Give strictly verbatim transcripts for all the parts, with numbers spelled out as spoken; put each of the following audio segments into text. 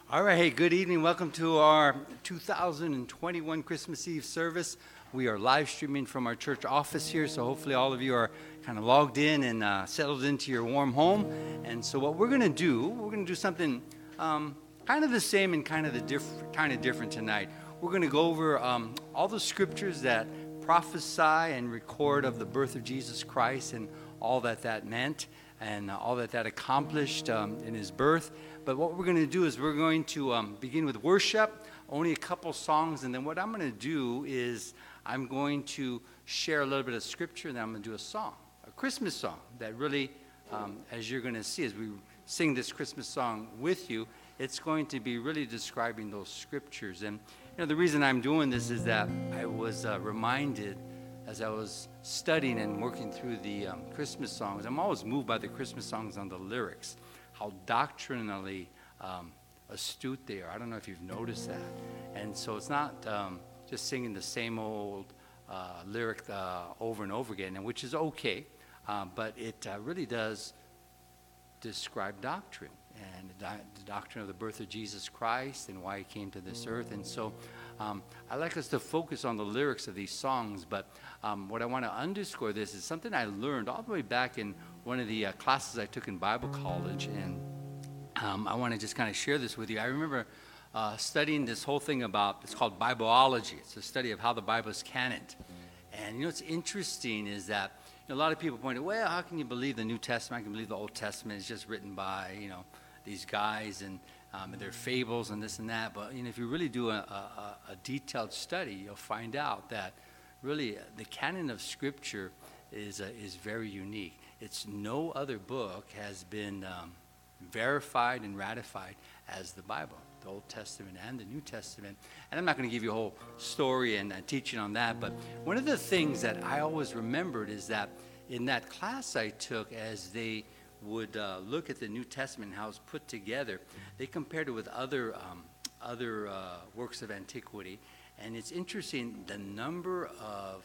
All right, hey, good evening. Welcome to our two thousand twenty-one Christmas Eve service. We are live streaming from our church office here, so hopefully all of you are kind of logged in and uh, settled into your warm home. And so what we're going to do, we're going to do something um, kind of the same and kind of the diff- kind of different tonight. We're going to go over um, all the scriptures that prophesy and record of the birth of Jesus Christ and all that that meant and uh, all that that accomplished um, in his birth. But what we're going to do is we're going to um, begin with worship, only a couple songs, and then what I'm going to do is I'm going to share a little bit of scripture, and then I'm going to do a song, a Christmas song that really, um, as you're going to see as we sing this Christmas song with you, it's going to be really describing those scriptures. And you know, the reason I'm doing this is that I was uh, reminded as I was studying and working through the um, Christmas songs. I'm always moved by the Christmas songs on the lyrics, how doctrinally um, astute they are. I don't know if you've noticed that. And so it's not um, just singing the same old uh, lyric uh, over and over again, and which is okay, uh, but it uh, really does describe doctrine and the, di- the doctrine of the birth of Jesus Christ and why he came to this earth. And so um, I like us to focus on the lyrics of these songs, but um, what I want to underscore this is something I learned all the way back in one of the uh, classes I took in Bible college, and um, I want to just kind of share this with you. I remember uh, studying this whole thing about, it's called Bibleology. It's a study of how the Bible is canoned. And you know what's interesting is that you know, a lot of people point out, well, how can you believe the New Testament? I can believe the Old Testament is just written by, you know, these guys and, um, and their fables and this and that. But you know, if you really do a, a, a detailed study, you'll find out that really the canon of Scripture is uh, is very unique. It's no other book has been um, verified and ratified as the Bible, the Old Testament and the New Testament. And I'm not going to give you a whole story and uh, teaching on that, but one of the things that I always remembered is that in that class I took, as they would uh, look at the New Testament and how it's put together, they compared it with other um, other uh, works of antiquity. And it's interesting the number of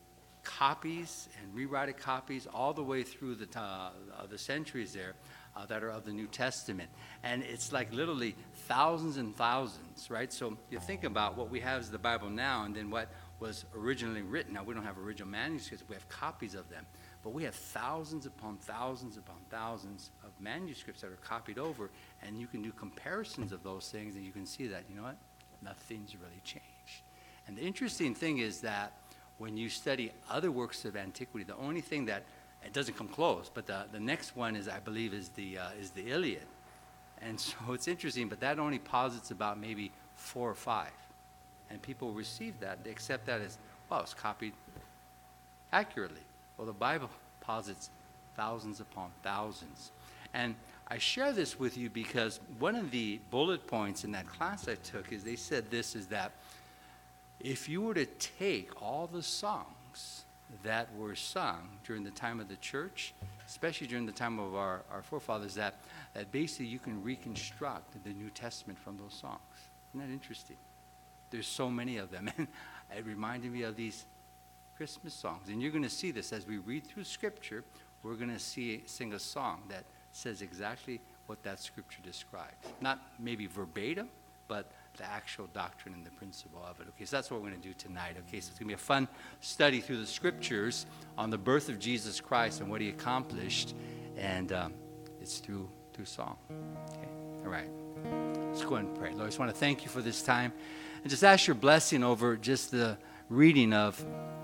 copies and rewrite copies all the way through the uh, the centuries there uh, that are of the New Testament. And it's like literally thousands and thousands, right? So you think about what we have as the Bible now and then what was originally written. Now, we don't have original manuscripts. We have copies of them. But we have thousands upon thousands upon thousands of manuscripts that are copied over, and you can do comparisons of those things, and you can see that, you know what? Nothing's really changed. And the interesting thing is that when you study other works of antiquity, the only thing that, it doesn't come close, but the, the next one is, I believe, is the, uh, is the Iliad. And so it's interesting, but that only posits about maybe four or five. And people receive that. They accept that as, well, it's copied accurately. Well, the Bible posits thousands upon thousands. And I share this with you because one of the bullet points in that class I took is they said this, is that if you were to take all the songs that were sung during the time of the church, especially during the time of our, our forefathers, that, that basically you can reconstruct the New Testament from those songs. Isn't that interesting? There's so many of them. And it reminded me of these Christmas songs. And you're going to see this as we read through Scripture. We're going to see sing a song that says exactly what that Scripture describes. Not maybe verbatim, but the actual doctrine and the principle of it. Okay, so that's what we're going to do tonight. Okay, so it's going to be a fun study through the Scriptures on the birth of Jesus Christ and what he accomplished. And um, it's through, through song. Okay, all right. Let's go ahead and pray. Lord, I just want to thank you for this time. And just ask your blessing over just the reading of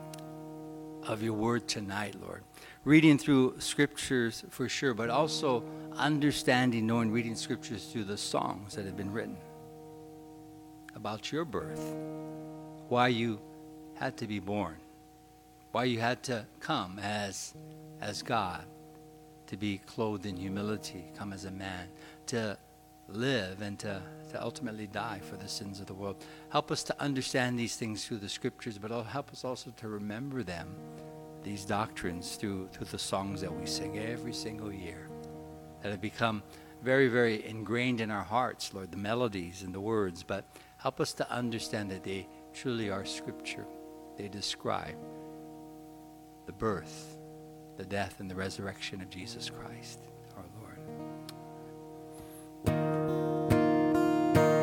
of your word tonight, Lord. Reading through scriptures for sure, but also understanding, knowing, reading scriptures through the songs that have been written about your birth, why you had to be born, why you had to come as, as God, to be clothed in humility, come as a man, to live and to, to ultimately die for the sins of the world. Help us to understand these things through the scriptures, but help us also to remember them, these doctrines, through, through the songs that we sing every single year, that have become very, very ingrained in our hearts, Lord, the melodies and the words. But help us to understand that they truly are scripture. They describe the birth, the death, and the resurrection of Jesus Christ, our Lord.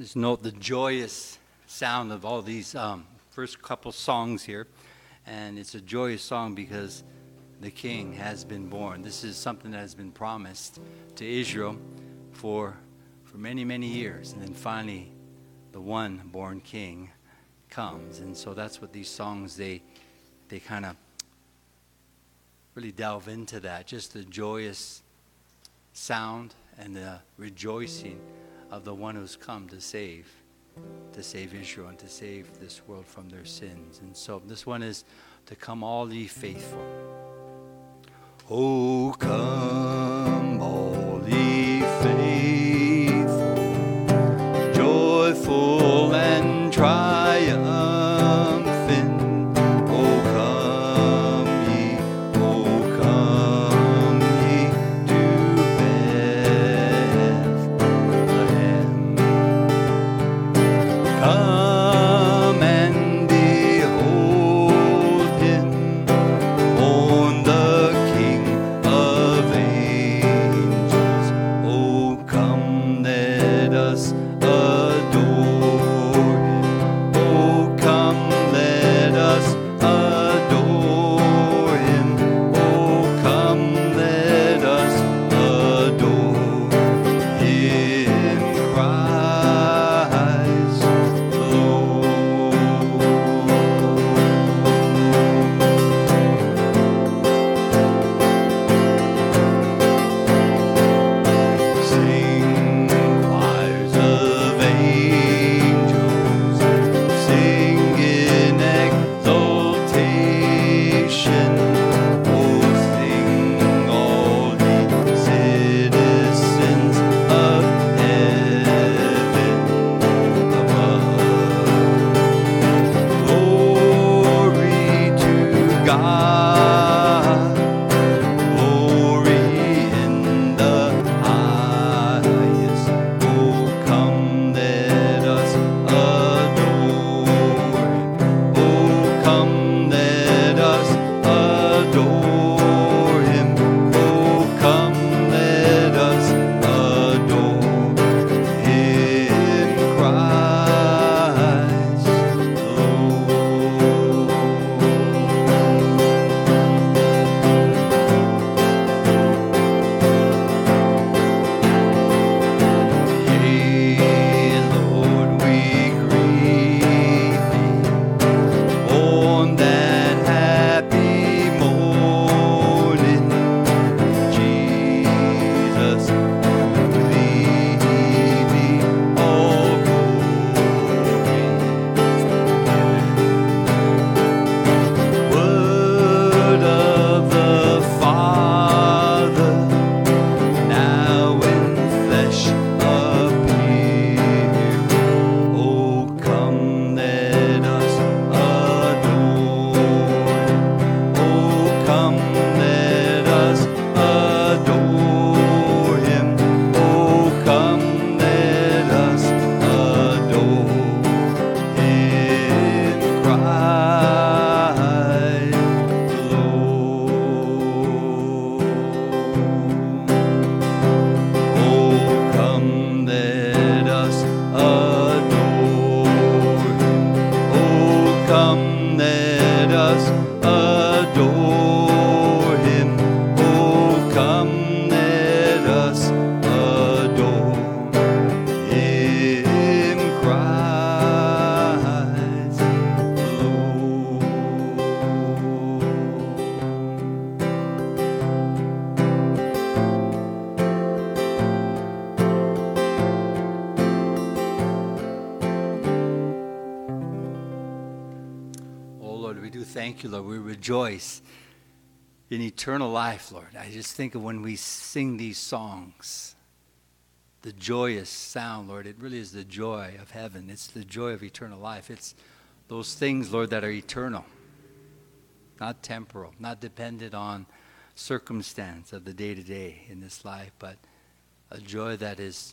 Just note the joyous sound of all these um, first couple songs here. And it's a joyous song because the King has been born. This is something that has been promised to Israel for, for many, many years. And then finally, the one born King comes. And so that's what these songs, they, they kind of really delve into that. Just the joyous sound and the rejoicing of the one who's come to save, to save Israel and to save this world from their sins. And so this one is to come all ye faithful. Oh, come all ye faithful, joyful and triumphant. Oh, come ye, oh, come ye to Bethlehem. Come and behold him, born the King of angels. Oh, come, let us adore him. Oh, come, let us adore him. Oh, come, let us adore him, Christ the Lord. Sing, choirs of angels, sing in exultation. Oh, sing all ye citizens of heaven above. Glory to God, glory in the highest. Oh, come, let us adore him. Oh, come, let us adore him. Oh, come, let us adore him, Christ the Lord. Yea, Lord, we greet thee on that happy morning. Jesus, to thee be all glory given. Word of the Father, now in flesh appearing. Oh, come, let us adore him. Oh, come, let us adore him. Oh, come, let us adore him, Christ the Lord. Oh, come, let us adore him. Oh, come, let us adore him. Oh, come, let us adore him, Christ the Lord. Oh, Lord, we do thank you, Lord. We rejoice in eternal life, Lord. I just think of when we sing these songs, the joyous sound, Lord. It really is the joy of heaven. It's the joy of eternal life. It's those things, Lord, that are eternal, not temporal, not dependent on circumstance of the day-to-day in this life, but a joy that is,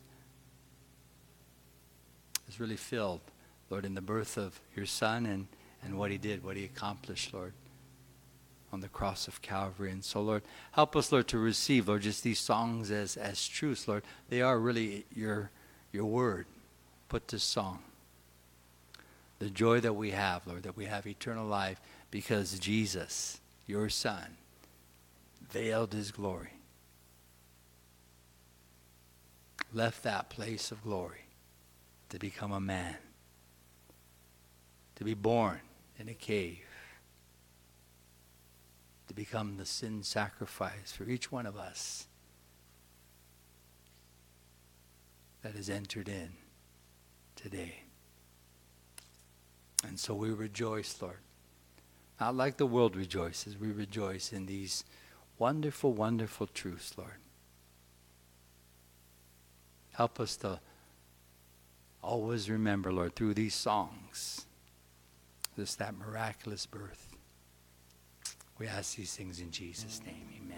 is really filled, Lord, in the birth of your Son and, and what he did, what he accomplished, Lord, on the cross of Calvary. And so, Lord, help us, Lord, to receive, Lord, just these songs as, as truths, Lord. They are really your, your word. put this song. The joy that we have, Lord, that we have eternal life because Jesus, your Son, veiled his glory, left that place of glory to become a man, to be born in a cave, to become the sin sacrifice for each one of us that has entered in today. And so we rejoice, Lord. Not like the world rejoices. We rejoice in these wonderful, wonderful truths, Lord. Help us to always remember, Lord, through these songs, just that miraculous birth. We ask these things in Jesus' name. Amen.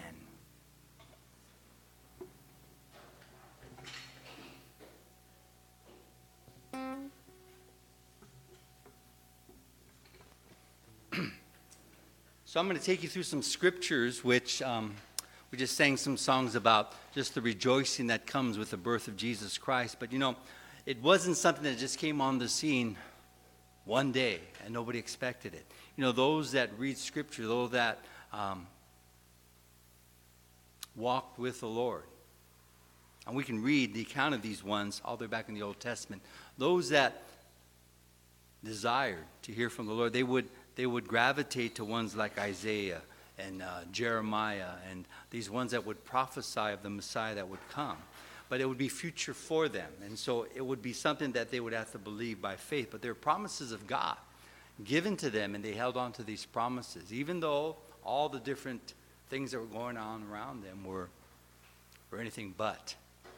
So I'm going to take you through some scriptures, which um, we just sang some songs about just the rejoicing that comes with the birth of Jesus Christ. But, you know, it wasn't something that just came on the scene one day and nobody expected it. You know, those that read scripture, those that um, walked with the Lord, and we can read the account of these ones all the way back in the Old Testament. Those that desired to hear from the Lord, they would they would gravitate to ones like Isaiah and uh, Jeremiah and these ones that would prophesy of the Messiah that would come. But it would be future for them. And so it would be something that they would have to believe by faith. But they're promises of God given to them, and they held on to these promises, even though all the different things that were going on around them were, were anything but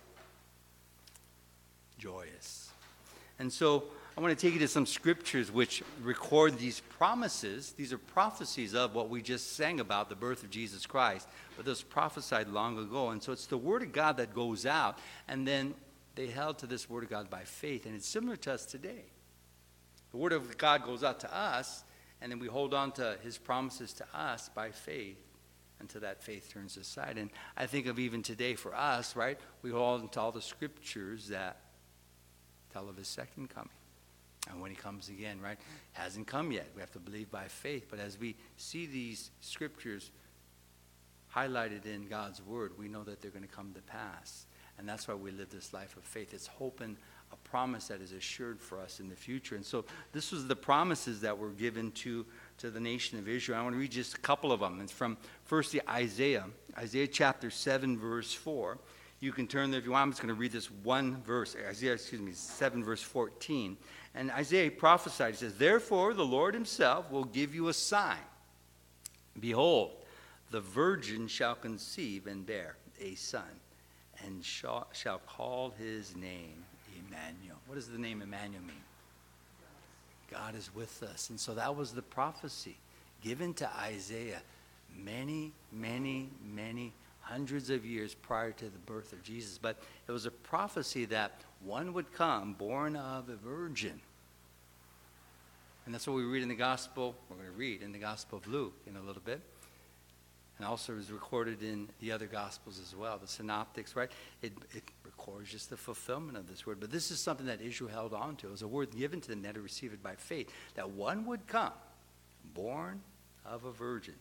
joyous. And so I want to take you to some scriptures which record these promises. These are prophecies of what we just sang about, the birth of Jesus Christ. But those prophesied long ago. And so it's the word of God that goes out. And then they held to this word of God by faith. And it's similar to us today. The word of God goes out to us. And then we hold on to his promises to us by faith until that faith turns aside. And I think of even today for us, right? We hold on to all the scriptures that tell of his second coming. And when he comes again, right? Hasn't come yet. We have to believe by faith. But as we see these scriptures highlighted in God's word, we know that they're going to come to pass. And that's why we live this life of faith. It's hope and a promise that is assured for us in the future. And so this was the promises that were given to, to the nation of Israel. I want to read just a couple of them. It's from firstly Isaiah, Isaiah chapter seven, verse four. You can turn there if you want. I'm just going to read this one verse. Isaiah, excuse me, seven, verse fourteen. And Isaiah prophesied, he says, "Therefore the Lord himself will give you a sign. Behold, the virgin shall conceive and bear a son, and shall, shall call his name Emmanuel." What does the name Emmanuel mean? God is with us. And so that was the prophecy given to Isaiah many, many, many hundreds of years prior to the birth of Jesus. But it was a prophecy that one would come born of a virgin. And that's what we read in the gospel. We're going to read in the Gospel of Luke in a little bit. And also is recorded in the other gospels as well, the synoptics, right? It, it records just the fulfillment of this word. But this is something that Israel held on to. It was a word given to them that had received it by faith, that one would come born of a virgin.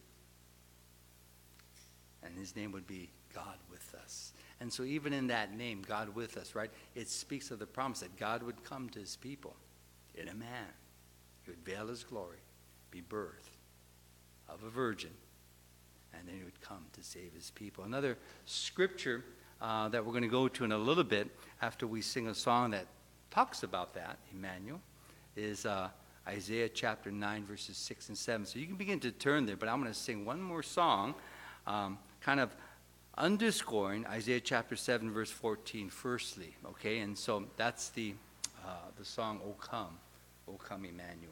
And his name would be God with us. And so even in that name, God with us, right, it speaks of the promise that God would come to his people in a man. He would veil his glory, be birthed of a virgin, and then he would come to save his people. Another scripture uh, that we're going to go to in a little bit after we sing a song that talks about that, Emmanuel, is uh, Isaiah chapter nine, verses six and seven. So you can begin to turn there, but I'm going to sing one more song, um, kind of underscoring Isaiah chapter seven, verse fourteen, firstly, okay? And so that's the, uh, the song, O Come, O Come Emmanuel.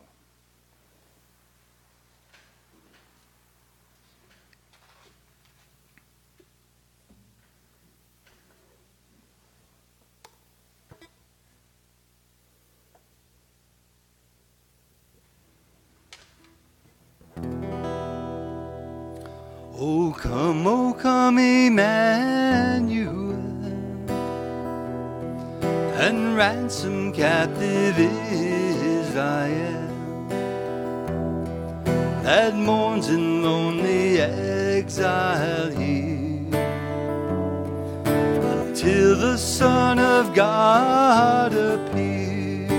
O come, O come Emmanuel, and ransom captive Israel that mourns in lonely exile here, until the Son of God appear.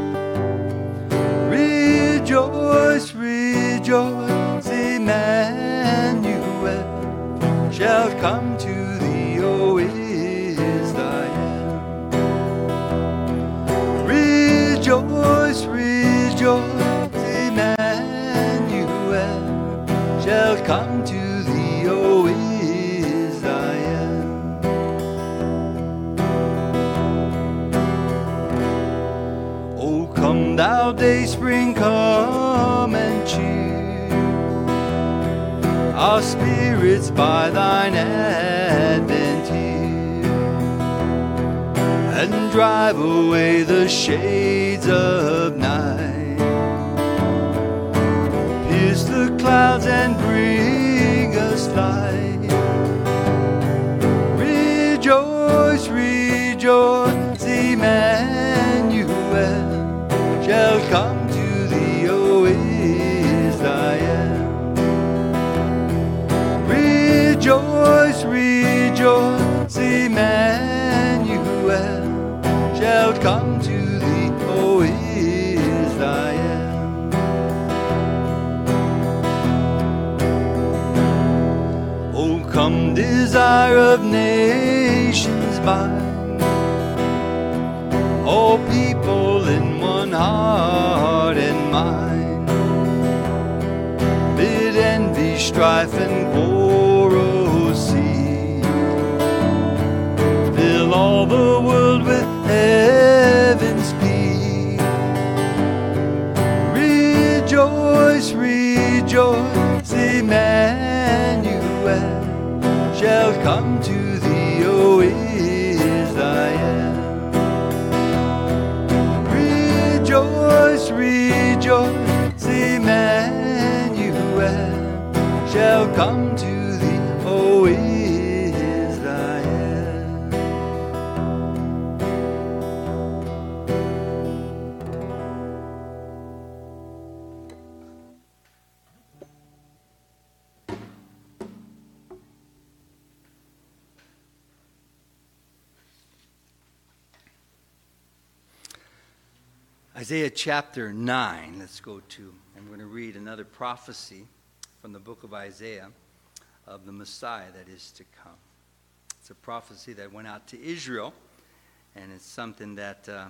Rejoice, rejoice, Emmanuel shall come to thee, O Israel. Rejoice, rejoice, Emmanuel shall come to thee, O Israel. O come thou day spring, come and cheer our spirits by thine advent here, and drive away the shades of night. Pierce the clouds and bring us light. Rejoice, rejoice, Emmanuel shall come to thee, O Israel. Rejoice, rejoice, Emmanuel shall come to thee, O Israel. O come, desire of nations bind all people in one heart and mind. Bid envy, strife, and quarrel cease. Fill all the world with heaven's peace. Rejoice, rejoice, Emmanuel shall come to thee, O Israel. Rejoice, rejoice, Emmanuel shall come to thee, O Israel. Isaiah chapter nine, let's go to, and we're going to read another prophecy from the book of Isaiah of the Messiah that is to come. It's a prophecy that went out to Israel, and it's something that uh,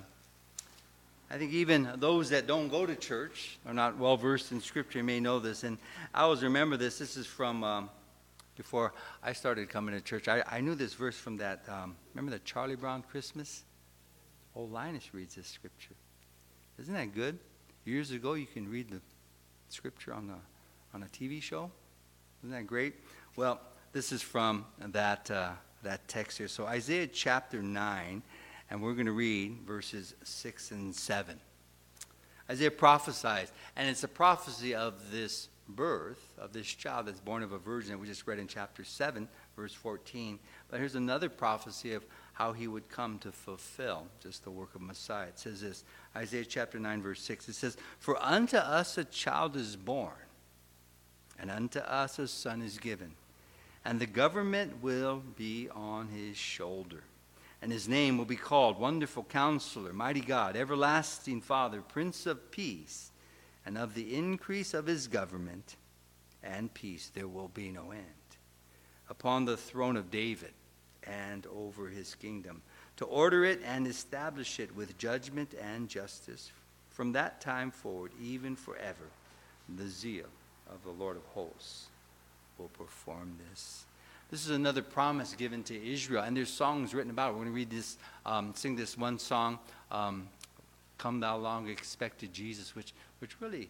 I think even those that don't go to church are not well versed in Scripture may know this. And I always remember this. This is from um, before I started coming to church. I, I knew this verse from that, um, remember the Charlie Brown Christmas? Old Linus reads this scripture. Isn't that good? Years ago, you can read the scripture on the on a T V show. Isn't that great? Well, this is from that uh, that text here. So Isaiah chapter nine, and we're going to read verses six and seven. Isaiah prophesies, and it's a prophecy of this birth of this child that's born of a virgin that we just read in chapter seven, verse fourteen. But here's another prophecy of how he would come to fulfill just the work of Messiah. It says this, Isaiah chapter nine, verse six. It says, "For unto us a child is born, and unto us a son is given, and the government will be on his shoulder. And his name will be called Wonderful Counselor, Mighty God, Everlasting Father, Prince of Peace. And of the increase of his government and peace there will be no end. Upon the throne of David and over his kingdom, to order it and establish it with judgment and justice from that time forward, even forever. The zeal of the Lord of hosts will perform this." This is another promise given to Israel, and there's songs written about it. We're going to read this, um, sing this one song, um, "Come Thou Long Expected Jesus," which, which really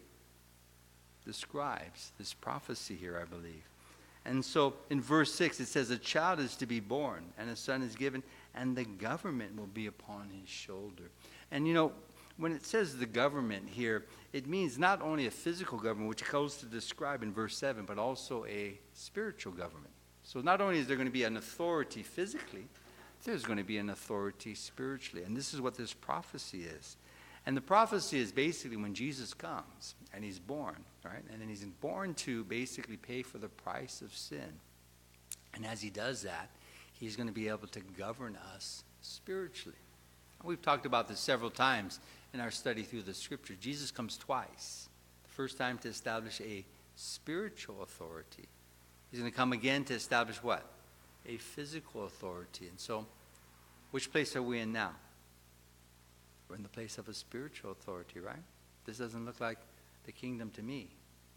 describes this prophecy here, I believe. And so in verse six, it says, "A child is to be born, and a son is given, and the government will be upon his shoulder." And you know, when it says the government here, it means not only a physical government, which it goes to describe in verse seven, but also a spiritual government. So not only is there going to be an authority physically there's going to be an authority spiritually. And this is what this prophecy is. And the prophecy is basically when Jesus comes and he's born, right? And then he's born to basically pay for the price of sin. And as he does that, he's going to be able to govern us spiritually. We've talked about this several times in our study through the scripture. Jesus comes twice. The first time to establish a spiritual authority. He's going to come again to establish what? A physical authority. And so, which place are we in now? We're in the place of a spiritual authority, right? This doesn't look like the kingdom to me.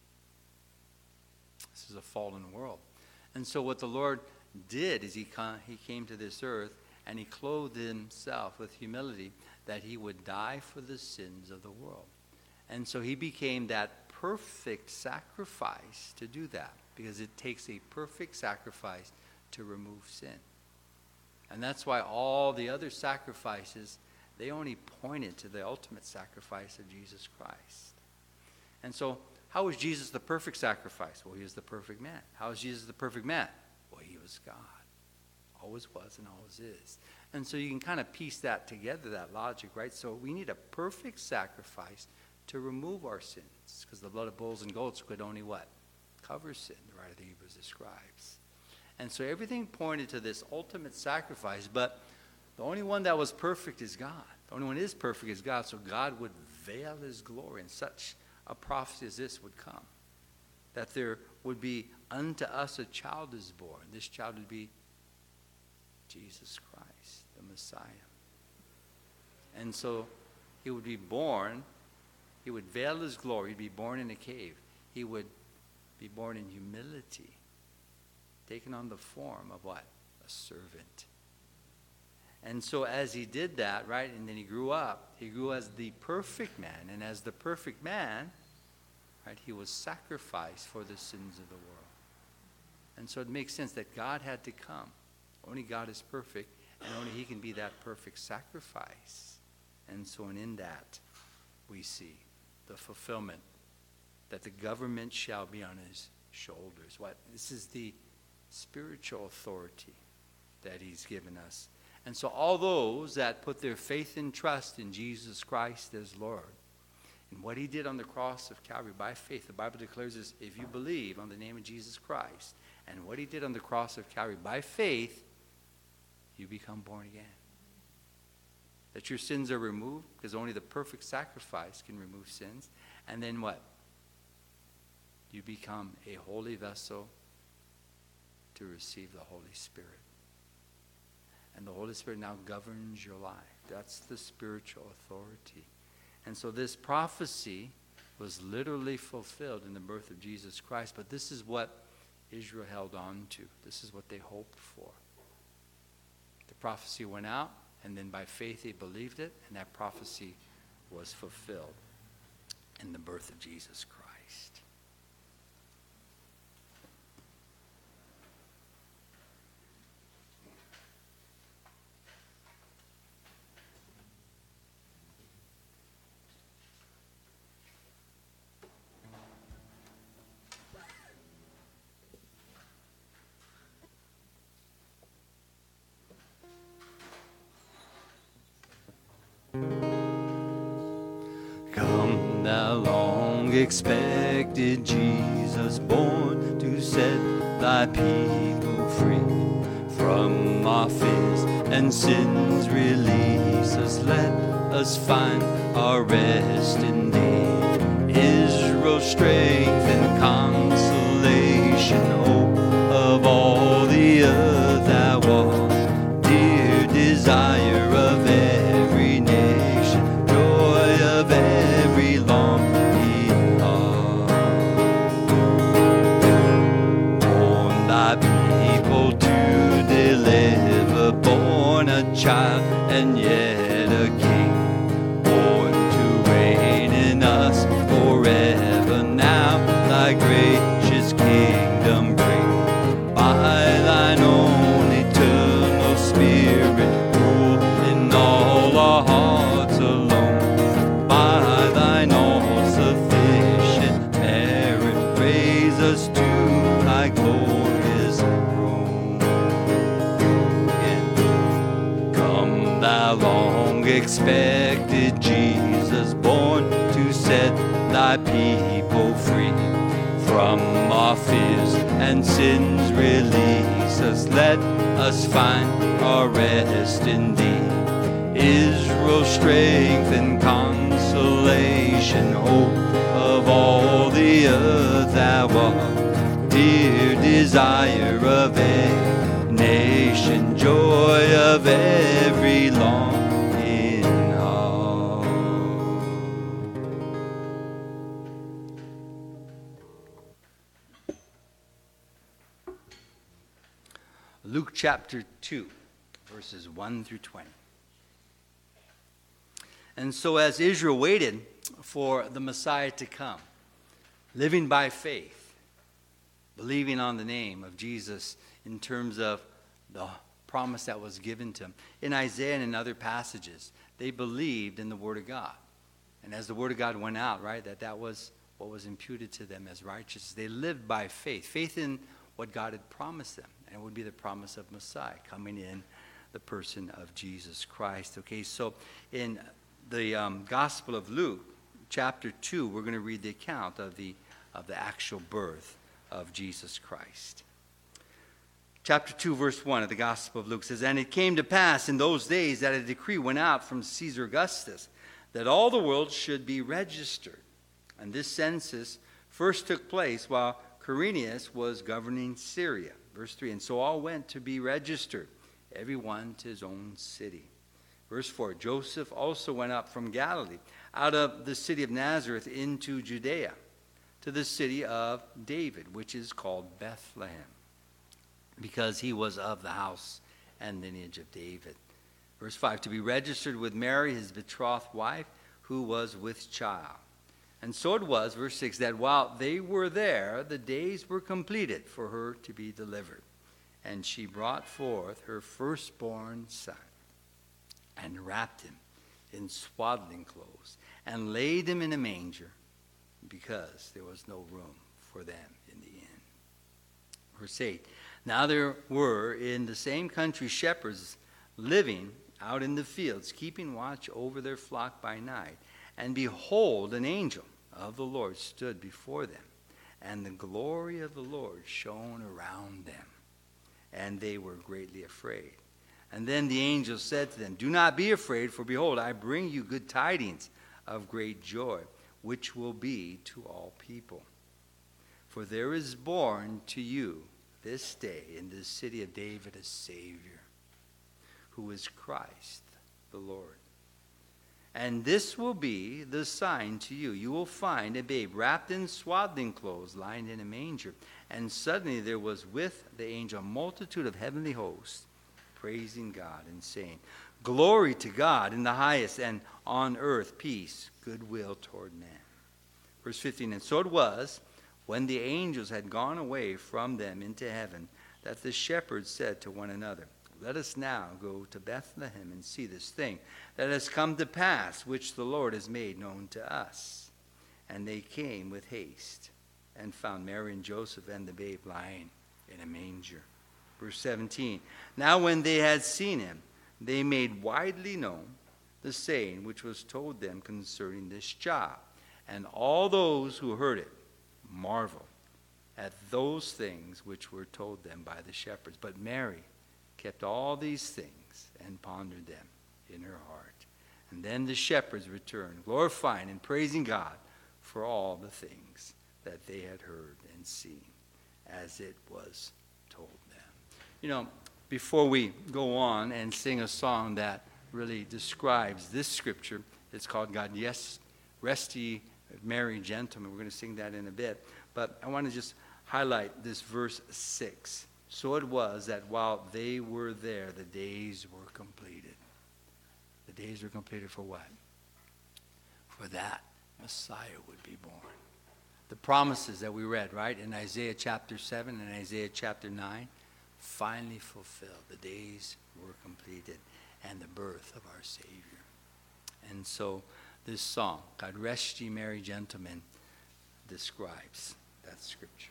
This is a fallen world. And so what the Lord did is he, he came to this earth and he clothed himself with humility that he would die for the sins of the world. And so he became that perfect sacrifice to do that, because it takes a perfect sacrifice to remove sin. And that's why all the other sacrifices, they only pointed to the ultimate sacrifice of Jesus Christ. And so, how was Jesus the perfect sacrifice? Well, he was the perfect man. How was Jesus the perfect man? Well, he was God. Always was and always is. And so you can kind of piece that together, that logic, right? So we need a perfect sacrifice to remove our sins, because the blood of bulls and goats could only what? Cover sin, the writer of the Hebrews describes. And so everything pointed to this ultimate sacrifice, but the only one that was perfect is God. The only one is perfect is God, so God would veil his glory, and such a prophecy as this would come, that there would be unto us a child is born. This child would be Jesus Christ, the Messiah. And so he would be born, he would veil his glory, he'd be born in a cave. He would be born in humility, taking on the form of what? A servant. And so as he did that, right, and then he grew up, he grew as the perfect man. And as the perfect man, right, he was sacrificed for the sins of the world. And so it makes sense that God had to come. Only God is perfect, and only he can be that perfect sacrifice. And so and in that, we see the fulfillment that the government shall be on his shoulders. What? This is the spiritual authority that he's given us. And so all those that put their faith and trust in Jesus Christ as Lord, and what he did on the cross of Calvary by faith, the Bible declares this: if you believe on the name of Jesus Christ, and what he did on the cross of Calvary by faith, you become born again. That your sins are removed, because only the perfect sacrifice can remove sins. And then what? You become a holy vessel to receive the Holy Spirit. And the Holy Spirit now governs your life. That's the spiritual authority. And so this prophecy was literally fulfilled in the birth of Jesus Christ. But this is what Israel held on to. This is what they hoped for. The prophecy went out, and then by faith they believed it, and that prophecy was fulfilled in the birth of Jesus Christ. Come, thou long-expected Jesus, born to set thy people free from our fears and sins. Release us, let us find our rest in thee. Israel's strength and consolation, hope of all the earth thou art, dear desire of every nation, joy of every longing heart. Born thy people to deliver, born a child and yet a king, born to reign in us forever. Now thy gracious kingdom bring, by thine own eternal Spirit, rule in all our hearts alone. By thine all-sufficient merit, raise us to thy glorious throne. Again. expected Jesus born to set thy people free from our fears and sins. Release us, let us find our rest in thee. Israel's strength and consolation, hope of all the earth thou art, dear desire of every nation, joy of every longing heart. Luke chapter two, verses one through twenty. And so as Israel waited for the Messiah to come, living by faith, believing on the name of Jesus in terms of the promise that was given to them, in Isaiah and in other passages, they believed in the Word of God. And as the Word of God went out, right, that that was what was imputed to them as righteousness. They lived by faith, faith in what God had promised them, and it would be the promise of Messiah coming in the person of Jesus Christ. Okay, so in the um, Gospel of Luke, chapter two, we're going to read the account of the of the actual birth of Jesus Christ. Chapter two, verse one of the Gospel of Luke says, "And it came to pass in those days that a decree went out from Caesar Augustus that all the world should be registered. And this census first took place while Quirinius was governing Syria." Verse three, "And so all went to be registered, every one to his own city." Verse four, "Joseph also went up from Galilee, out of the city of Nazareth into Judea, to the city of David, which is called Bethlehem, because he was of the house and lineage of David." Verse five, "To be registered with Mary, his betrothed wife, who was with child. And so it was," verse six, "that while they were there, the days were completed for her to be delivered. And she brought forth her firstborn son, and wrapped him in swaddling clothes, and laid him in a manger, because there was no room for them in the inn." Verse eight, "Now there were in the same country shepherds living out in the fields, keeping watch over their flock by night. And behold, an angel of the Lord stood before them, and the glory of the Lord shone around them, and they were greatly afraid. And then the angel said to them, 'Do not be afraid, for behold, I bring you good tidings of great joy, which will be to all people. For there is born to you this day in the city of David a Savior, who is Christ the Lord. And this will be the sign to you. You will find a babe wrapped in swaddling clothes, lying in a manger.' And suddenly there was with the angel a multitude of heavenly hosts, praising God and saying, 'Glory to God in the highest, and on earth peace, goodwill toward men.'" Verse fifteen, "And so it was, when the angels had gone away from them into heaven, that the shepherds said to one another, 'Let us now go to Bethlehem and see this thing that has come to pass, which the Lord has made known to us.' And they came with haste, and found Mary and Joseph and the babe lying in a manger." Verse seventeen, "Now when they had seen him, they made widely known the saying which was told them concerning this child. And all those who heard it marveled at those things which were told them by the shepherds. But Mary kept all these things and pondered them in her heart. And then the shepherds returned, glorifying and praising God for all the things that they had heard and seen, as it was told them." You know, before we go on and sing a song that really describes this scripture, it's called "God Yes, Rest Ye Merry Gentlemen." We're going to sing that in a bit. But I want to just highlight this verse six. "So it was that while they were there, the days were completed." The days were completed for what? For that Messiah would be born. The promises that we read, right, in Isaiah chapter seven and Isaiah chapter nine, finally fulfilled. The days were completed, and the birth of our Savior. And so this song, "God Rest Ye Merry Gentlemen," describes that scripture.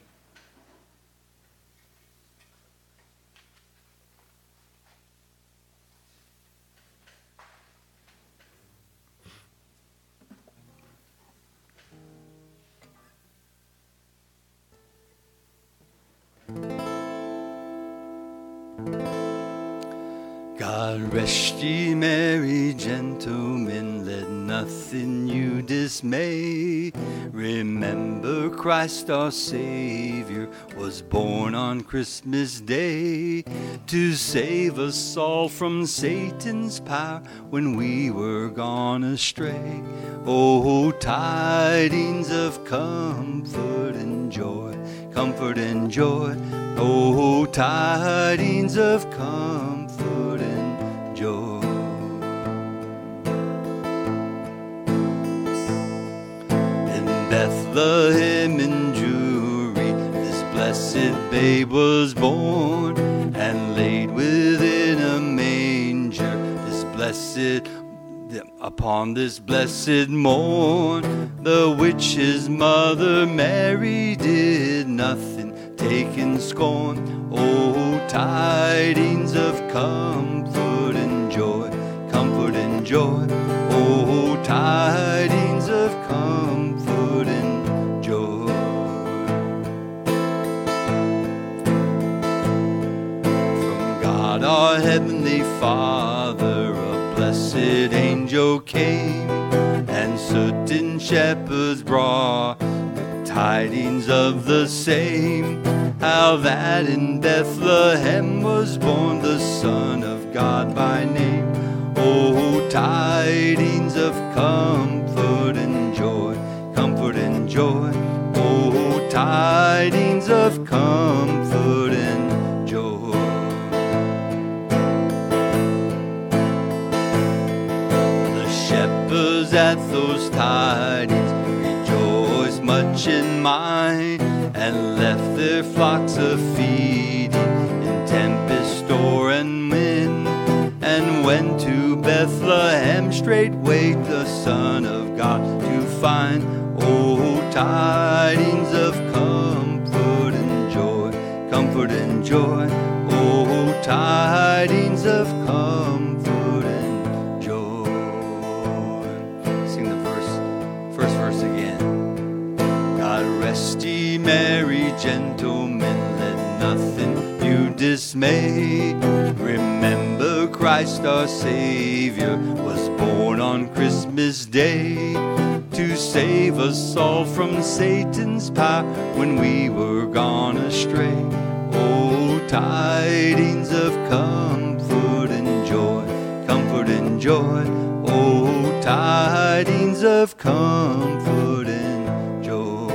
God rest ye merry gentlemen, let nothing you dismay. Remember Christ our Savior was born on Christmas Day to save us all from Satan's power when we were gone astray. Oh, tidings of comfort and joy, comfort and joy. Oh, tidings of comfort and joy. In Bethlehem in Jewry, this blessed babe was born, and laid within a manger. This blessed, upon this blessed morn, the which his mother Mary did nothing take in scorn. Oh, tidings of comfort and joy, comfort and joy. Oh, tidings of comfort and joy. From God our heavenly Father, a blessed angel came, and certain shepherds brought tidings of the same, how that in Bethlehem was born the Son of God by name. Oh, tidings of comfort and joy, comfort and joy. Oh, tidings of comfort and joy. The shepherds at those tidings rejoiced much in mind, and left their flocks a feeding in tempest, storm, and wind, and went to Bethlehem straightway the Son of God to find. Oh, tidings of comfort and joy, comfort and joy. Oh, tidings of comfort and joy. Sing the first, first verse again. God rest ye merry gentlemen, let nothing you dismay. Remember Christ our Savior was born on Christmas Day to save us all from Satan's power when we were gone astray. Oh, tidings of comfort and joy, comfort and joy. Oh, tidings of comfort and joy.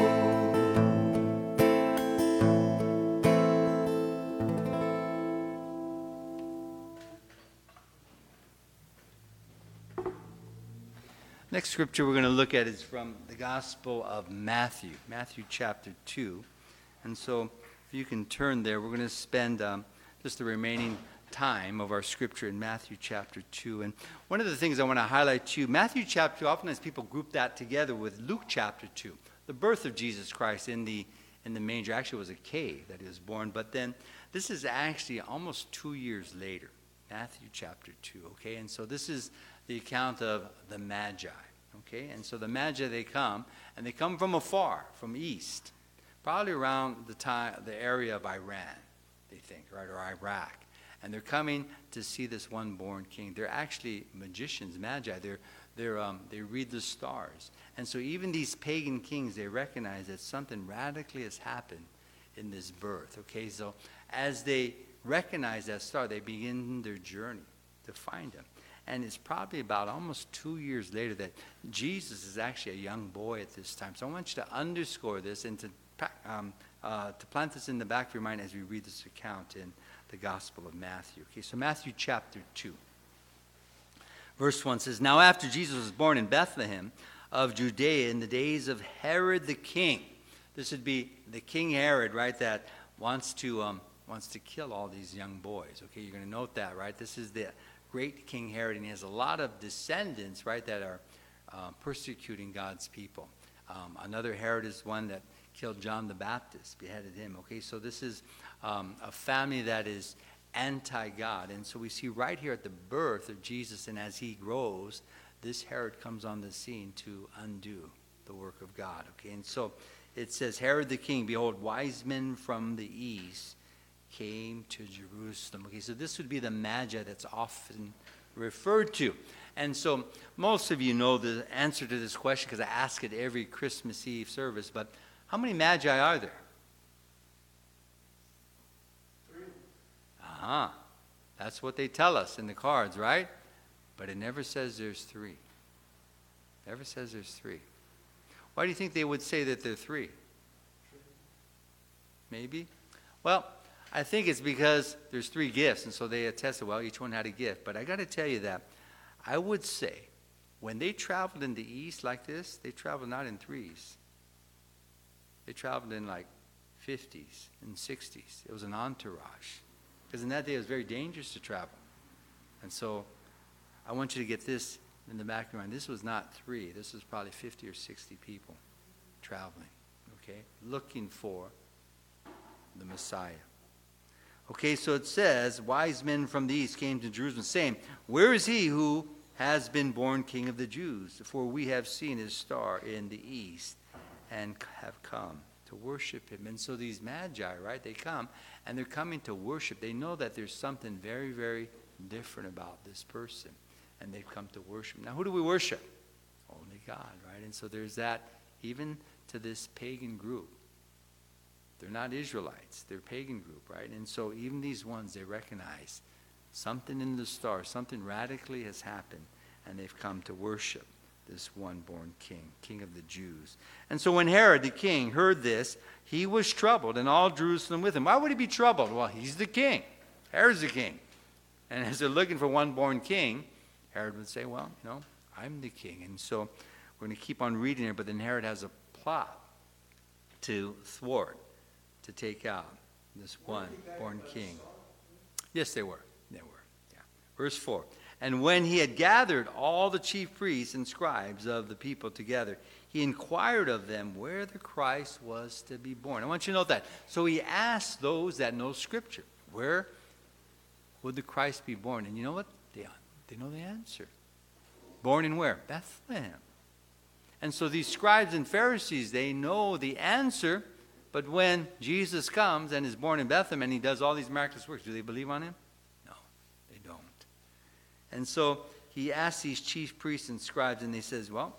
Next scripture we're going to look at is from the Gospel of Matthew, Matthew chapter two. And so if you can turn there, we're going to spend um, just the remaining time of our scripture in Matthew chapter two. And one of the things I want to highlight to you, Matthew chapter two, oftentimes people group that together with Luke chapter two, the birth of Jesus Christ in the in the manger. Actually, it was a cave that he was born, but then this is actually almost two years later, Matthew chapter two, okay? And so this is the account of the Magi, okay? And so the Magi, they come, and they come from afar, from east, probably around the time, the area of Iran, they think, right, or Iraq. And they're coming to see this one born king. They're actually magicians, Magi. They're, they're, um, they read the stars. And so even these pagan kings, they recognize that something radically has happened in this birth, okay? So as they recognize that star, they begin their journey to find him. And it's probably about almost two years later that Jesus is actually a young boy at this time. So I want you to underscore this and to, um, uh, to plant this in the back of your mind as we read this account in the Gospel of Matthew. Okay, so Matthew chapter two. Verse one says, Now after Jesus was born in Bethlehem of Judea in the days of Herod the king. This would be the King Herod, right, that wants to, um, wants to kill all these young boys. Okay, you're going to note that, right? This is the great King Herod, and he has a lot of descendants, right, that are uh, persecuting God's people. Um, another Herod is one that killed John the Baptist, beheaded him. Okay, so this is um, a family that is anti-God. And so we see right here at the birth of Jesus, and as he grows, this Herod comes on the scene to undo the work of God. Okay, and so it says, Herod the king, behold, wise men from the east came to Jerusalem. Okay, so this would be the Magi that's often referred to. And so most of you know the answer to this question because I ask it every Christmas Eve service. But how many Magi are there? Three. Uh-huh. That's what they tell us in the cards, right? But it never says there's three. Never says there's three. Why do you think they would say that there are three? Maybe? Well, I think it's because there's three gifts, and so they attested, well, each one had a gift. But I got to tell you that I would say when they traveled in the east like this, they traveled not in threes. They traveled in like fifties and sixties. It was an entourage. Because in that day, it was very dangerous to travel. And so I want you to get this in the back of your mind. This was not three. This was probably fifty or sixty people traveling, okay, looking for the Messiah. Okay, so it says, wise men from the east came to Jerusalem, saying, where is he who has been born King of the Jews? For we have seen his star in the east and have come to worship him. And so these Magi, right, they come, and they're coming to worship. They know that there's something very, very different about this person, and they've come to worship. Now, who do we worship? Only God, right? And so there's that even to this pagan group. They're not Israelites. They're a pagan group, right? And so even these ones, they recognize something in the star, something radically has happened, and they've come to worship this one born king, King of the Jews. And so when Herod the king heard this, he was troubled, and all Jerusalem with him. Why would he be troubled? Well, he's the king. Herod's the king. And as they're looking for one born king, Herod would say, well, you know, I'm the king. And so we're going to keep on reading it, but then Herod has a plot to thwart, to take out this one born king. Yes, they were. They were. Yeah. Verse four. And when he had gathered all the chief priests and scribes of the people together, he inquired of them where the Christ was to be born. I want you to note that. So he asked those that know Scripture, where would the Christ be born? And you know what? They, they know the answer. Born in where? Bethlehem. And so these scribes and Pharisees, they know the answer. But when Jesus comes and is born in Bethlehem and he does all these miraculous works, do they believe on him? No, they don't. And so he asks these chief priests and scribes, and he says, well,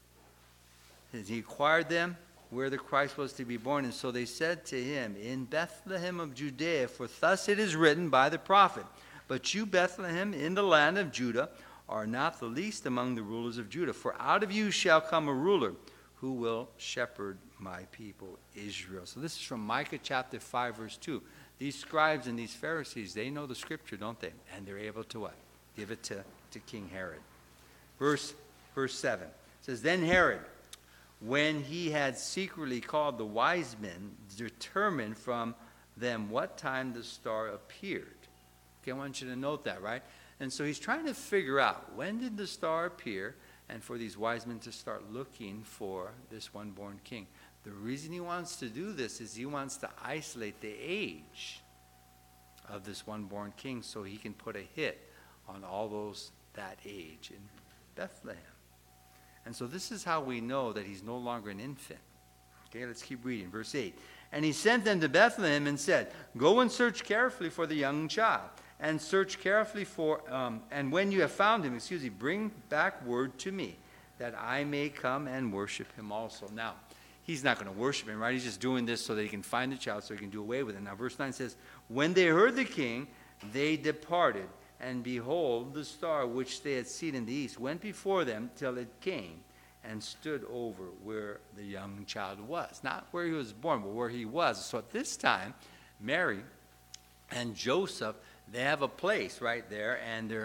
he inquired them where the Christ was to be born. And so they said to him, in Bethlehem of Judea, for thus it is written by the prophet, but you, Bethlehem, in the land of Judah, are not the least among the rulers of Judah. For out of you shall come a ruler who will shepherd my people Israel. So this is from Micah chapter five, verse two. These scribes and these Pharisees, they know the Scripture, don't they? And they're able to what? Give it to, to King Herod. Verse, verse seven. It says, then Herod, when he had secretly called the wise men, determined from them what time the star appeared. Okay, I want you to note that, right? And so he's trying to figure out, when did the star appear? And for these wise men to start looking for this one born king. The reason he wants to do this is he wants to isolate the age of this one born king so he can put a hit on all those that age in Bethlehem. And so this is how we know that he's no longer an infant. Okay, let's keep reading. Verse eight. And he sent them to Bethlehem and said, go and search carefully for the young child. And search carefully for, um, and when you have found him, excuse me, bring back word to me, that I may come and worship him also. Now, he's not going to worship him, right? He's just doing this so that he can find the child, so he can do away with it. Now, verse nine says, when they heard the king, they departed, and behold, the star which they had seen in the east went before them till it came and stood over where the young child was. Not where he was born, but where he was. So at this time, Mary and Joseph, they have a place right there, and they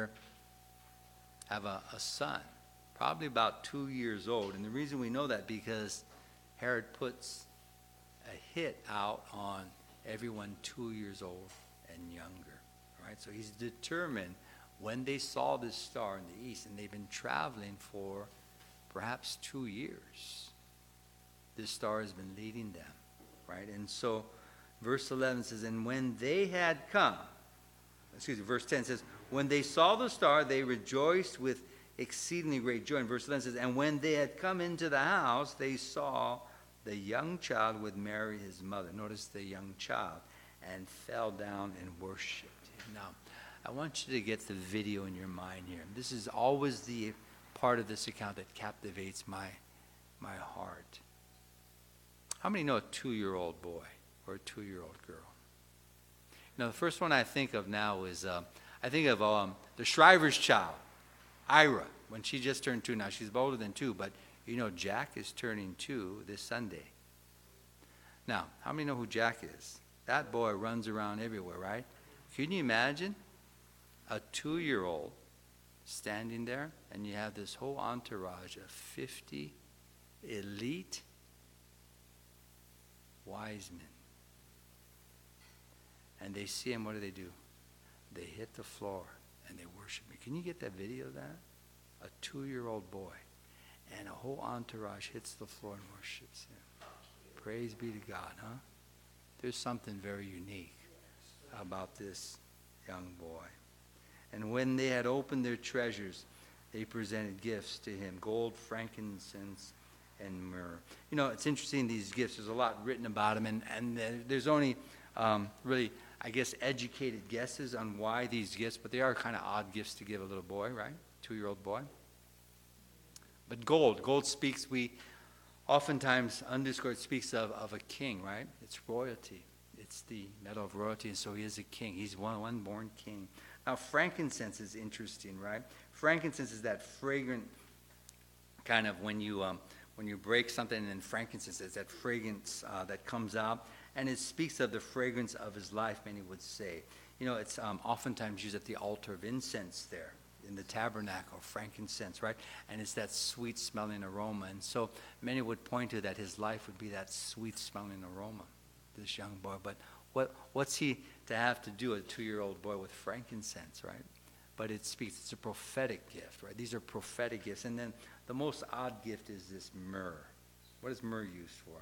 have a, a son, probably about two years old. And the reason we know that because Herod puts a hit out on everyone two years old and younger, right? So he's determined when they saw this star in the east, and they've been traveling for perhaps two years. This star has been leading them, right? And so verse eleven says, and when they had come, excuse me, verse ten says, when they saw the star, they rejoiced with exceedingly great joy. And verse eleven says, and when they had come into the house, they saw the young child with Mary, his mother. Notice the young child. and fell down and worshiped him. Now, I want you to get the video in your mind here. This is always the part of this account that captivates my, my heart. How many know a two-year-old boy or a two-year-old girl? Now, the first one I think of now is, uh, I think of um, the Shriver's child, Ira, when she just turned two. Now, she's older than two, but you know Jack is turning two this Sunday. Now, how many know who Jack is? That boy runs around everywhere, right? Can you imagine a two-year-old standing there, and you have this whole entourage of fifty elite wise men. And they see him, what do they do? They hit the floor and they worship him. Can you get that video of that? A two-year-old boy and a whole entourage hits the floor and worships him. Praise be to God, huh? There's something very unique about this young boy. And when they had opened their treasures, they presented gifts to him, gold, frankincense, and myrrh. You know, it's interesting, these gifts. There's a lot written about them, and, and there's only um, really, I guess, educated guesses on why these gifts, but they are kind of odd gifts to give a little boy, right? Two-year-old boy. But gold, gold speaks, we oftentimes underscore, it speaks of, of a king, right? It's royalty. It's the metal of royalty, and so he is a king. He's one, one born king. Now, frankincense is interesting, right? Frankincense is that fragrant kind of when you um, when you break something, and then frankincense is that fragrance uh, that comes out, and it speaks of the fragrance of his life, many would say. You know, it's um, oftentimes used at the altar of incense there in the tabernacle, frankincense, right? And it's that sweet-smelling aroma. And so many would point to that his life would be that sweet-smelling aroma, this young boy. But what what's he to have to do, a two-year-old boy with frankincense, right? But it speaks, it's a prophetic gift, right? These are prophetic gifts. And then the most odd gift is this myrrh. What is myrrh used for?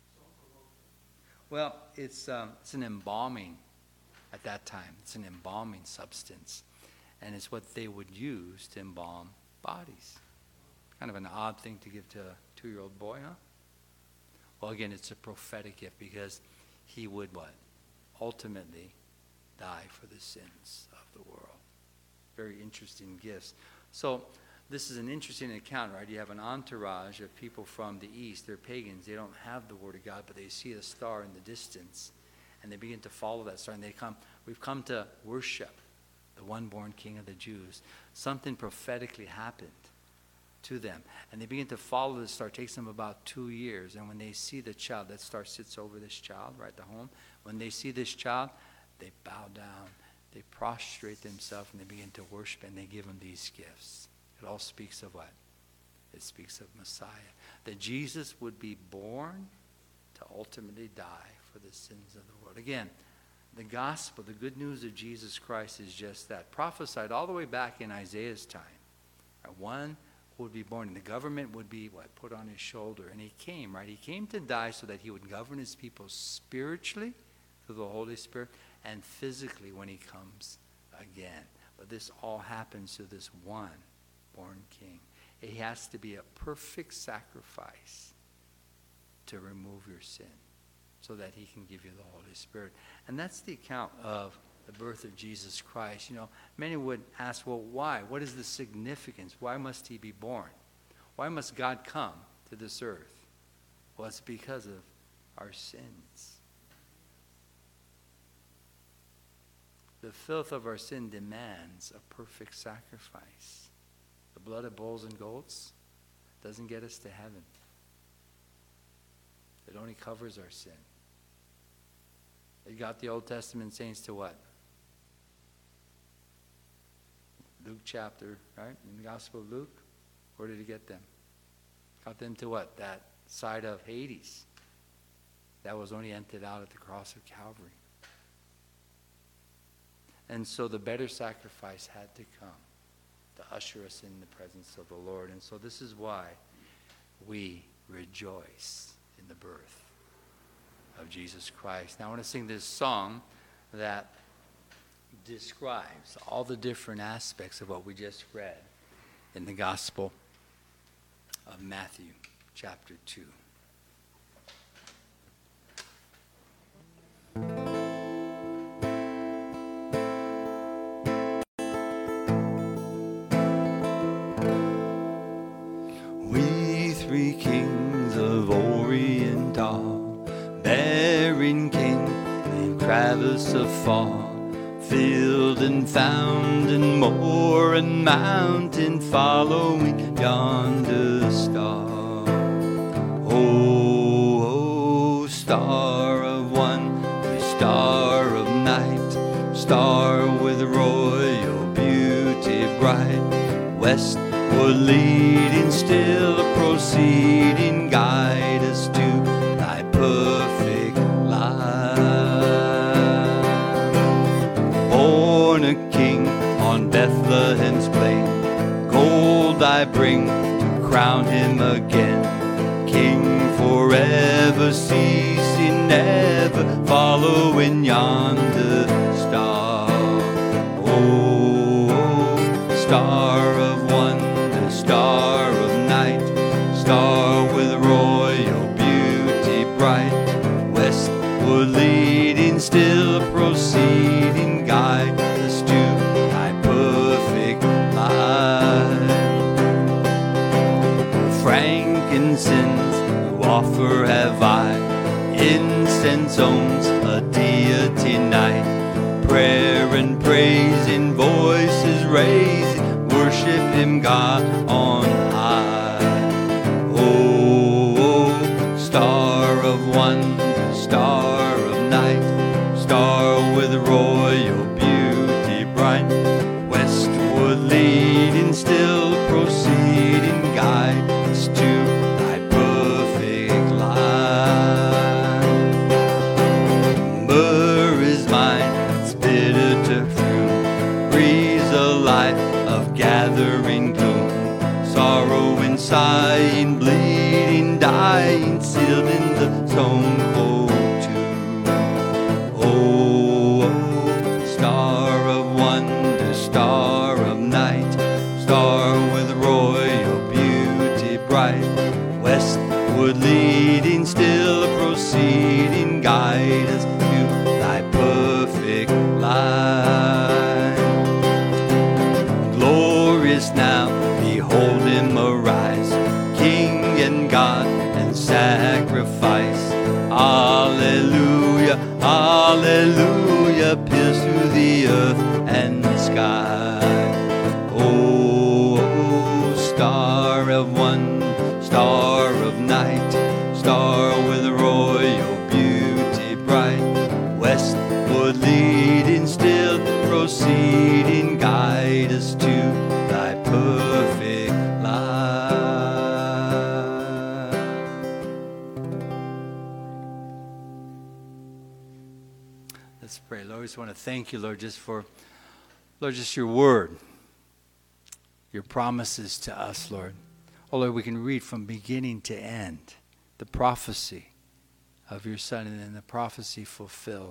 Well, it's um, it's an embalming at that time. It's an embalming substance. And it's what they would use to embalm bodies. Kind of an odd thing to give to a two-year-old boy, huh? Well, again, it's a prophetic gift because he would what? Ultimately die for the sins of the world. Very interesting gifts. So this is an interesting account, right? You have an entourage of people from the east. They're pagans. They don't have the word of God, but they see a star in the distance, and they begin to follow that star, and they come, we've come to worship the one-born King of the Jews. Something prophetically happened to them, and they begin to follow the star. It takes them about two years, and when they see the child, that star sits over this child, right, the home. When they see this child, they bow down, they prostrate themselves, and they begin to worship, and they give him these gifts. It all speaks of what? It speaks of Messiah. That Jesus would be born to ultimately die for the sins of the world. Again, the gospel, the good news of Jesus Christ is just that. Prophesied all the way back in Isaiah's time. Right? One who would be born, and the government would be what? Put on his shoulder. And he came, right? He came to die so that he would govern his people spiritually through the Holy Spirit and physically when he comes again. But this all happens to this one born king. He has to be a perfect sacrifice to remove your sin so that he can give you the Holy Spirit. And that's the account of the birth of Jesus Christ. You know, many would ask, well, why? What is the significance? Why must he be born? Why must God come to this earth? Well, it's because of our sins. The filth of our sin demands a perfect sacrifice. The blood of bulls and goats doesn't get us to heaven. It only covers our sin. It got the Old Testament saints to what? Luke chapter, right? In the Gospel of Luke, where did he get them? Got them to what? That side of Hades. That was only emptied out at the cross of Calvary. And so the better sacrifice had to come to usher us in the presence of the Lord. And so this is why we rejoice in the birth of Jesus Christ. Now I want to sing this song that describes all the different aspects of what we just read in the Gospel of Matthew, chapter two. conquering King, leave crevice afar, field and found and moor and mountain, following yonder star. Oh, oh, star of one, the star of night, star with royal beauty bright, westward leading, still proceeding, guide us to thy perfect light. Born a king on Bethlehem's plain, gold I bring to crown him again, King forever, ceasing never, following yonder star. Oh, star of wonder, star of night, star with royal beauty bright, westward leading, still proceeding, guide us to thy perfect light. Frankincense to offer have I, incense owns a deity night, prayer and praise in voices raising, worship him God on high. Oh, oh, star of wonder, star of night, star with royal beauty bright, westward leading, still proceeding, guide us to thy perfect light. Myrrh is mine, it's bitter to prune, breeze a life of gathering gloom, sorrow and sighing, bleeding, dying, sealed in the stone cold tomb. Oh, oh, star of wonder, star of night, star with royal beauty bright, westward leading, still proceeding, guide us to thy perfect light. Glorious now, behold him arise, King and God and sacrifice. Alleluia, alleluia, pierce through the earth and sky. Oh, oh, star of one, star of night, star with royal beauty bright, westward leading, still proceeding, guide us to thy perfect light. Let's pray. Lord, we just want to thank you, Lord, just for, Lord, just your word, your promises to us, Lord. Oh, Lord, we can read from beginning to end the prophecy of your Son, and then the prophecy fulfilled.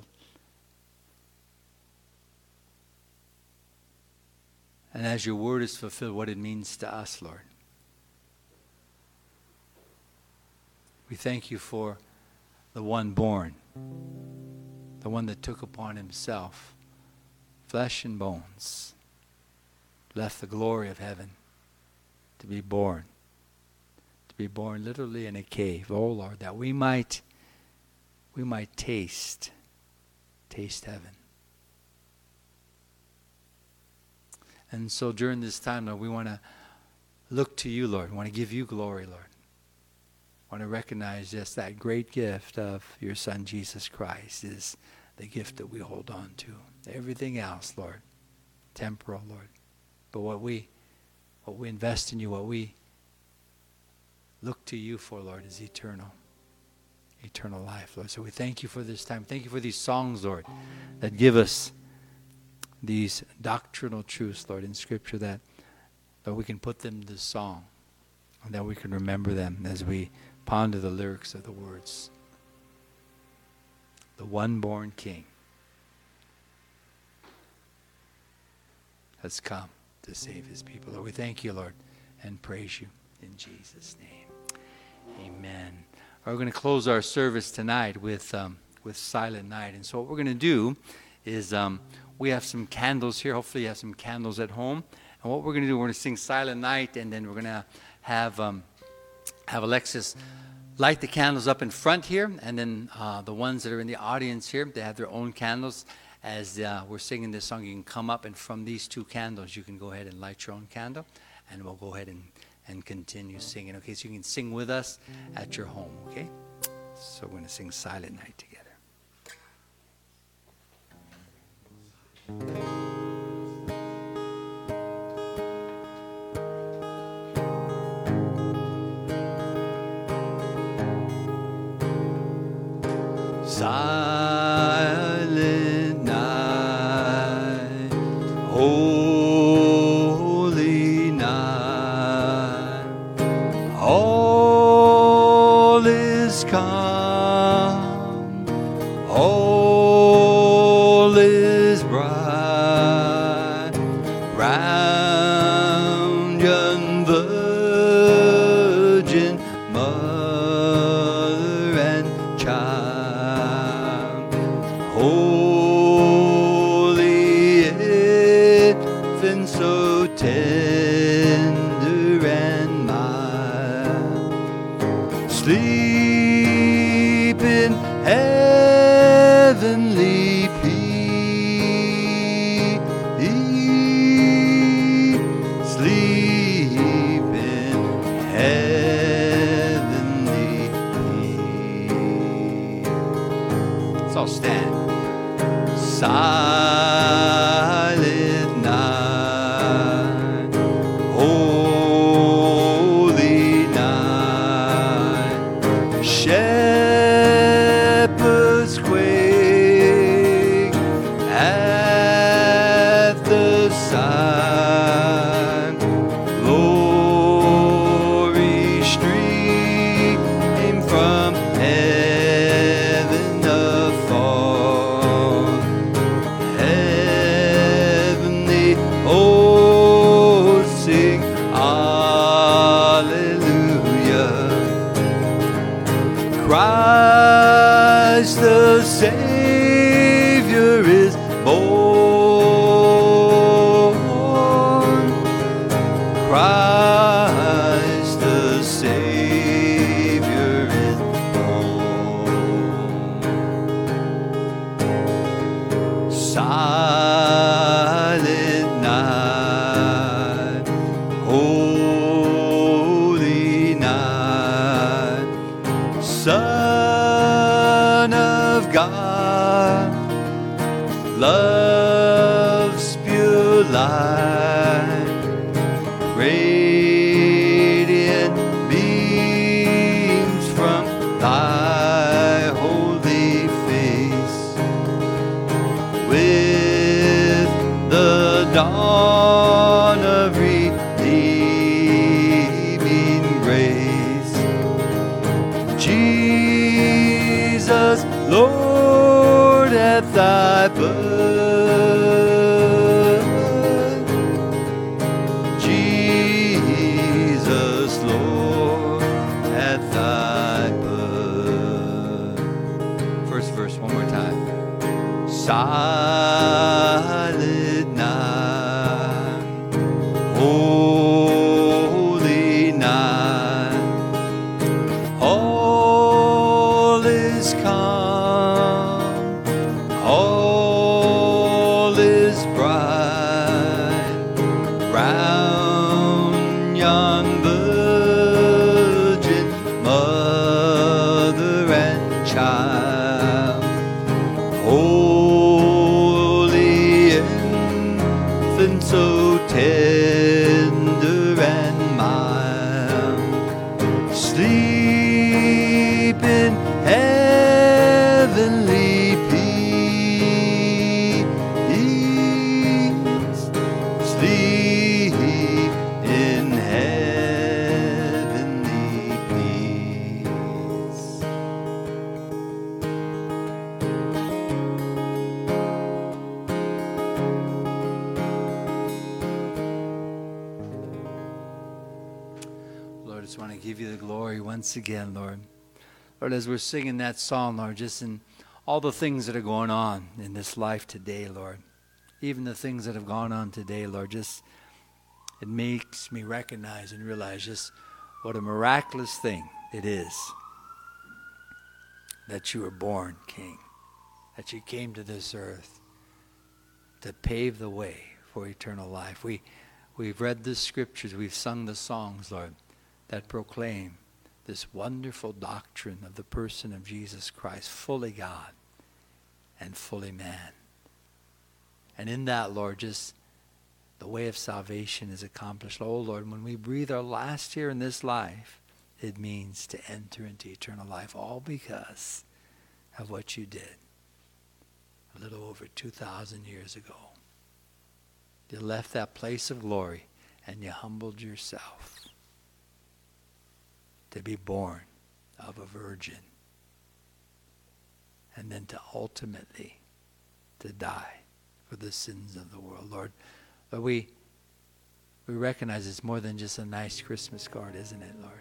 And as your word is fulfilled, what it means to us, Lord. We thank you for the one born, the one that took upon himself flesh and bones, left the glory of heaven to be born, to be born literally in a cave, oh Lord, that we might, we might taste, taste heaven. And so during this time, Lord, we want to look to you, Lord. We want to give you glory, Lord. We want to recognize just that great gift of your Son, Jesus Christ, is the gift that we hold on to. Everything else, Lord, temporal, Lord. But what we, what we invest in you, what we look to you for, Lord, is eternal. Eternal life, Lord. So we thank you for this time. Thank you for these songs, Lord, that give us these doctrinal truths, Lord, in Scripture, that, Lord, we can put them to song, and that we can remember them as we ponder the lyrics of the words. The one born King has come to save his people. Lord, we thank you, Lord, and praise you in Jesus' name. Amen. We're going to close our service tonight with um, with Silent Night. And so what we're going to do is um, we have some candles here. Hopefully you have some candles at home. And what we're going to do, we're going to sing Silent Night, and then we're going to have um, have Alexis light the candles up in front here, and then uh, the ones that are in the audience here, they have their own candles. As uh, we're singing this song, you can come up, and from these two candles, you can go ahead and light your own candle, and we'll go ahead and, and continue singing, okay? So you can sing with us at your home, okay? So we're going to sing Silent Night together. Silent night, holy night, all is calm, all is bright, round young virgin mother and child, holy infant, so tender and mild, sleep in heavenly peace, sleep in heavenly peace. Let's all stand. Silent night, holy night, shepherds quake at the sight, glory stream from heaven afar, heavenly hosts sing hallelujah. Christ the Savior is born. Christ the Savior is born. Silent night, holy night, Son of God, love's pure light, radiant beams from thy holy face, with the dawn of redeeming grace. Jesus, Lord, at thy birth, Jesus, Lord, at thy birth. First verse, one more time. Silent night, holy night, all is calm, all is bright, round young virgin mother and child, holy infant, so tender and mild, sleep in heavenly peace, sleep in heavenly peace. Lord, I just want to give you the glory once again, Lord. Lord, as we're singing that song, Lord, just in all the things that are going on in this life today, Lord, even the things that have gone on today, Lord, just it makes me recognize and realize just what a miraculous thing it is that you were born king, that you came to this earth to pave the way for eternal life. We, we've read the scriptures, we've sung the songs, Lord, that proclaim this wonderful doctrine of the person of Jesus Christ, fully God and fully man. And in that, Lord, just the way of salvation is accomplished. Oh, Lord, when we breathe our last here in this life, it means to enter into eternal life, all because of what you did a little over two thousand years ago. You left that place of glory and you humbled yourself to be born of a virgin and then to ultimately to die for the sins of the world. Lord, Lord we, we recognize it's more than just a nice Christmas card, isn't it, Lord?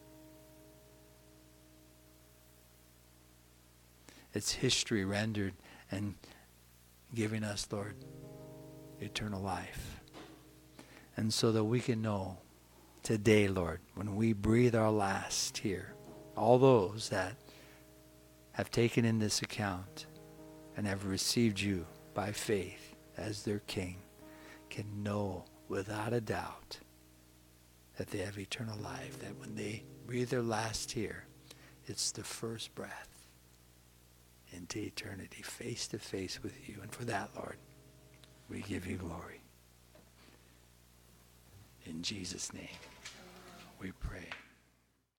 It's history rendered and giving us, Lord, eternal life. And so that we can know today, Lord, when we breathe our last here, all those that have taken in this account and have received you by faith as their King can know without a doubt that they have eternal life, that when they breathe their last here, it's the first breath into eternity, face to face with you. And for that, Lord, we give you glory. In Jesus' name, we pray.